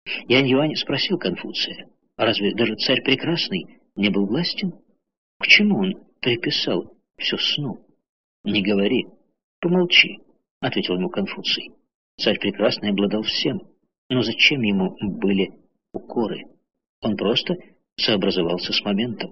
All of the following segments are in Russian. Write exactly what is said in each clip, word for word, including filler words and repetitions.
Янь-Юань спросил Конфуция, а разве даже царь Прекрасный не был властен? К чему он приписал все сну? Не говори, помолчи, — ответил ему Конфуций. Царь Прекрасный обладал всем, но зачем ему были укоры? Он просто сообразовался с моментом.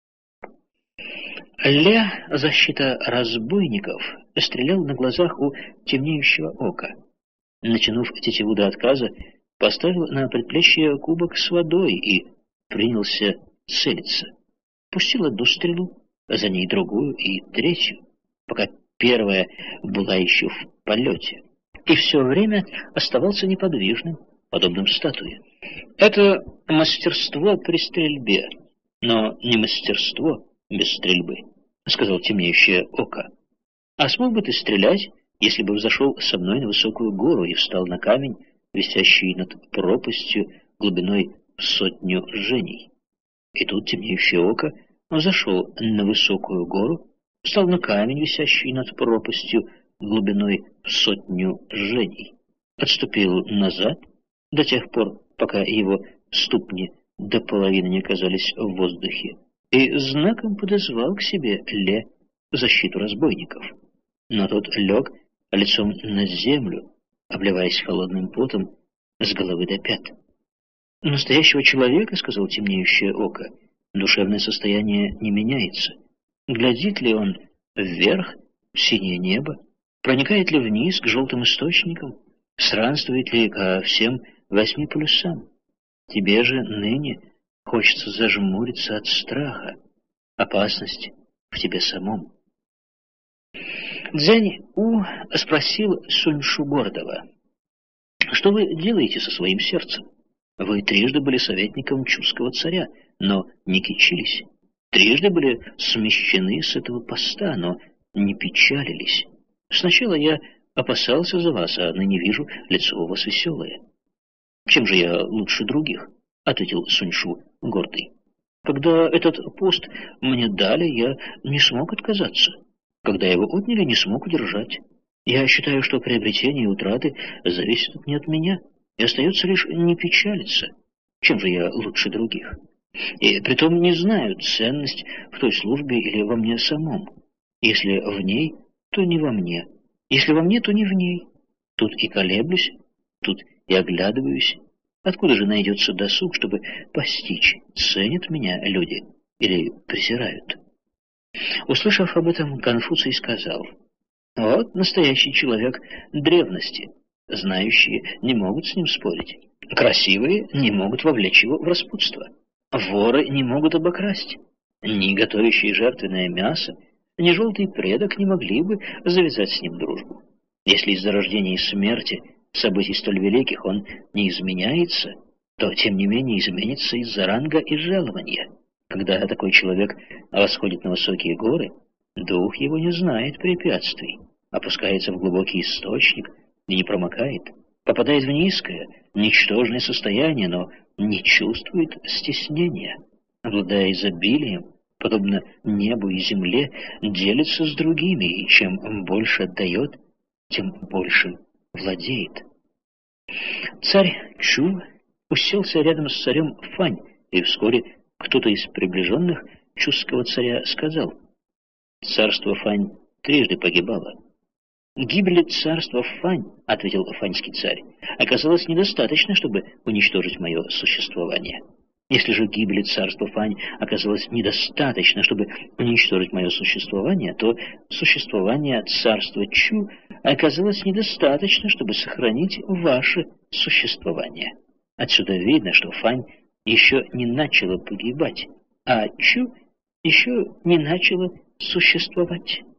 Ле, защита разбойников, стрелял на глазах у темнеющего ока. Натянув тетиву до отказа, поставил на предплечье кубок с водой и принялся целиться. Пустил одну стрелу, за ней другую и третью, пока первая была еще в полете, и все время оставался неподвижным, подобным статуе. Это мастерство при стрельбе, но не мастерство без стрельбы, — сказал темнеющее око. А смог бы ты стрелять, если бы взошел со мной на высокую гору и встал на камень, висящий над пропастью глубиной в сотню жжений? И тут темнеющее око взошел на высокую гору, встал на камень, висящий над пропастью глубиной в сотню жжений, отступил назад до тех пор, пока его ступни до половины не оказались в воздухе, и знаком подозвал к себе Ле, защиту разбойников. Но тот лег лицом на землю, обливаясь холодным потом с головы до пят. У настоящего человека, — сказал темнеющее око, — душевное состояние не меняется. Глядит ли он вверх, в синее небо, проникает ли вниз к желтым источникам, странствует ли ко всем восьми полюсам? Тебе же ныне хочется зажмуриться от страха, опасности в тебе самом. Цзянь-У спросил Сунь-Шу гордого: «Что вы делаете со своим сердцем? Вы трижды были советником чуского царя, но не кичились. Трижды были смещены с этого поста, но не печалились. Сначала я опасался за вас, а ныне вижу, лицо у вас веселое». «Чем же я лучше других?» — ответил Сунь-Шу гордый. «Когда этот пост мне дали, я не смог отказаться. Когда его отняли, не смог удержать. Я считаю, что приобретение и утраты зависят не от меня, и остается лишь не печалиться. Чем же я лучше других? И притом не знаю ценность в той службе или во мне самом. Если в ней, то не во мне. Если во мне, то не в ней. Тут и колеблюсь, тут и оглядываюсь. Откуда же найдется досуг, чтобы постичь, ценят меня люди или презирают?» Услышав об этом, Конфуций сказал: «Вот настоящий человек древности. Знающие не могут с ним спорить. Красивые не могут вовлечь его в распутство. Воры не могут обокрасть. Ни готовящие жертвенное мясо, ни желтый предок не могли бы завязать с ним дружбу. Если из-за рождения и смерти событий столь великих он не изменяется, то тем не менее изменится из-за ранга и жалования. Когда такой человек восходит на высокие горы, дух его не знает препятствий, опускается в глубокий источник и не промокает, попадает в низкое, ничтожное состояние, но не чувствует стеснения, обладая изобилием, подобно небу и земле, делится с другими, и чем больше отдает, тем больше владеет». Царь Чу уселся рядом с царем Фань, и вскоре кто-то из приближенных чуского царя сказал: «Царство Фань трижды погибало». «Гибели царства Фань, — ответил фаньский царь, — оказалось недостаточно, чтобы уничтожить мое существование. Если же гибели царства Фань оказалось недостаточно, чтобы уничтожить мое существование, то существование царства Чу оказалось недостаточно, чтобы сохранить ваше существование. Отсюда видно, что Фань еще не начала погибать, а Чу еще не начала существовать».